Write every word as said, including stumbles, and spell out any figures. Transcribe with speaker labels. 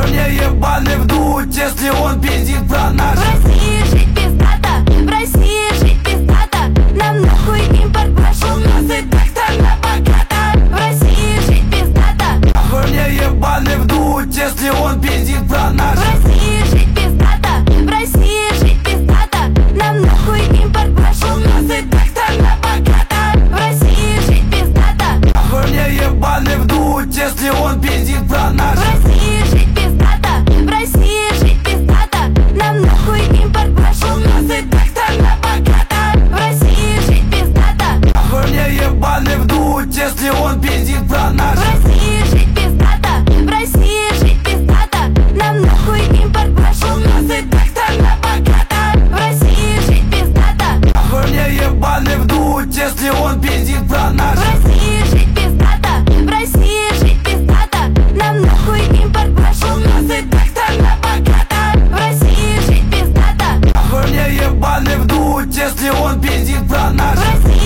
Speaker 1: мне ебаный вдуть, если он пиздит про нас.
Speaker 2: В России жить пиздато, в России жить пиздато. Нам нахуй импорт пошел, у нас и так-то на богато. В России жить пиздато,
Speaker 1: мне ебаный вдуть, если он пиздит про нас.
Speaker 2: в России жить пиздато, в России жить пиздато. Нам нахуй импорт пошел, у нас и так-то на богато. В России жить пиздато,
Speaker 1: мне ебаный вдуть, если он пиздит про нас.
Speaker 2: в России жить пиздато, в России жить пиздато. Нам нахуй импорт пошел, у нас и так-то на богато. В России жить пиздато,
Speaker 1: мне ебаный вдуть, если он пиздит про нас.
Speaker 2: в России жить пиздато, в России жить пиздато. Нам нахуй импорт пошел, у нас и так-то на богато. В России жить пиздато,
Speaker 1: мне ебаный вдуть, если он пиздит про нас.
Speaker 2: в России жить пиздато, в России жить пиздато. Нам нахуй импорт пошел, у нас и так-то на богато. В России жить пиздато,
Speaker 1: мне ебаный вдуть, если он пиздит про нас.
Speaker 2: в России